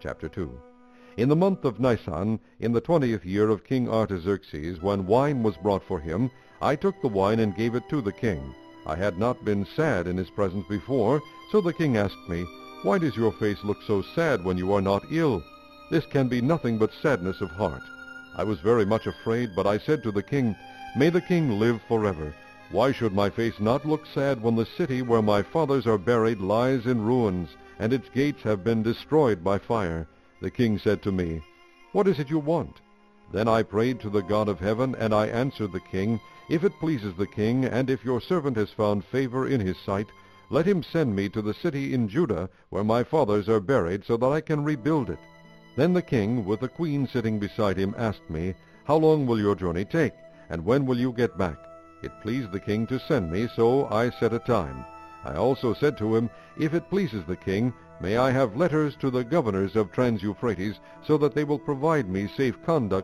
Chapter 2. In the month of Nisan, in the 20th year of King Artaxerxes, when wine was brought for him, I took the wine and gave it to the king. I had not been sad in his presence before, so the king asked me, "Why does your face look so sad when you are not ill? This can be nothing but sadness of heart." I was very much afraid, but I said to the king, "May the king live forever. Why should my face not look sad when the city where my fathers are buried lies in ruins, and its gates have been destroyed by fire?" The king said to me, "What is it you want?" Then I prayed to the God of heaven, and I answered the king, "If it pleases the king, and if your servant has found favor in his sight, let him send me to the city in Judah where my fathers are buried, so that I can rebuild it." Then the king, with the queen sitting beside him, asked me, "How long will your journey take, and when will you get back?" It pleased the king to send me, so I set a time. I also said to him, "If it pleases the king, may I have letters to the governors of Trans-Euphrates, so that they will provide me safe conduct